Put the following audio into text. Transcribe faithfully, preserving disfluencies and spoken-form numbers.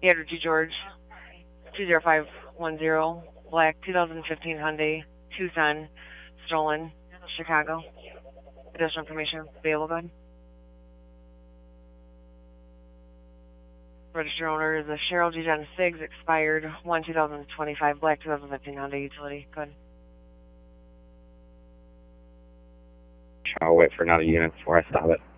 Andrew G. George, two zero five one zero, black, two thousand fifteen Hyundai, Tucson, stolen, Chicago. Additional information available, go ahead. Registered owner is a Cheryl G. John Siggs, expired one two thousand twenty-five, black, two thousand fifteen Hyundai utility. Go ahead. I'll wait for another unit before I stop it.